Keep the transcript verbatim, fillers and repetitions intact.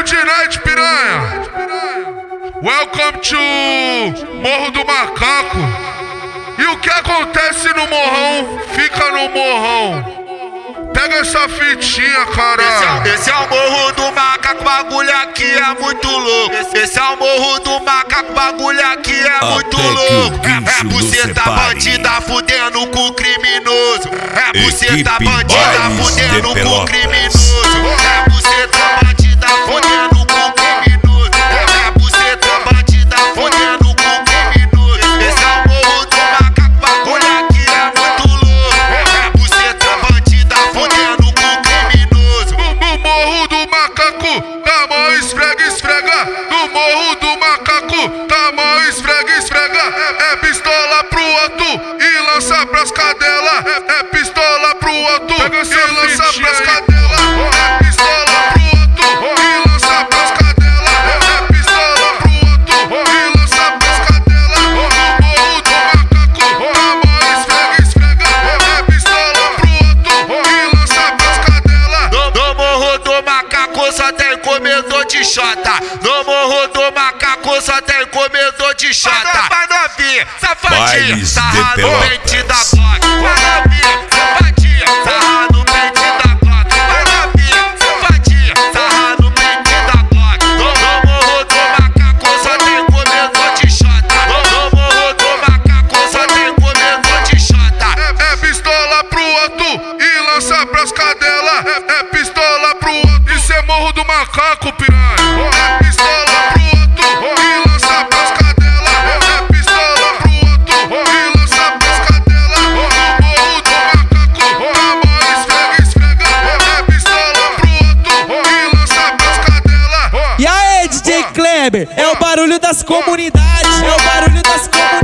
Good night, piranha. Welcome to Morro do Macaco. E o que acontece no morrão, fica no morrão. Pega essa fitinha, caralho. Esse, esse é o Morro do Macaco, bagulho aqui é muito louco. Esse, esse é o Morro do Macaco, bagulho aqui é Até muito louco. É, é buceta bandida fudendo com criminoso. É buceta bandida fudendo com criminoso. É buceta bandida fudendo com criminoso. É buceta bandida fudendo com criminoso. Esse é o Morro do Macaco, bagulho aqui é muito louco. É buceta bandida fudendo com criminoso. No, no Morro do Macaco, tá mó esfrega, esfrega. No Morro do Macaco, tá mó esfrega, esfrega. É, é pistola pro alto e lança pras cadelas. É, é pistola pro alto e lança pras cadelas. É pistola pro alto e lança pras cadelas. É pistola pro alto e lança pras cadelas. No Morro do Macaco, tá mó esfrega, esfrega. É pistola pro alto e lança pras cadelas. No, no Morro do Macaco só tem comedor de xota. No Morro do Macaco só tem comedor de xota. Vai novinha, safadinha, sarra no pente da Glock. Vai novinha, safadinha, sarra no pente da Glock. Vai novinha, safadinha, sarra no pente da Glock. No, no Morro do Macaco só tem comedor de xota. No, no Morro do Macaco só tem comedor de xota. É, é pistola pro alto e lança pras cadelas. É, é pistola pro alto. Isso é Morro do Macaco, piranha. É pistola pro alto e lança pras cadelas. É pistola pro alto e lança pras cadelas. No Morro do Macaco, tá mó esfrega, esfrega. É pistola pro alto e lança pras cadelas. E aí, D J Kleber, é o barulho das comunidades, é o barulho das comunidades.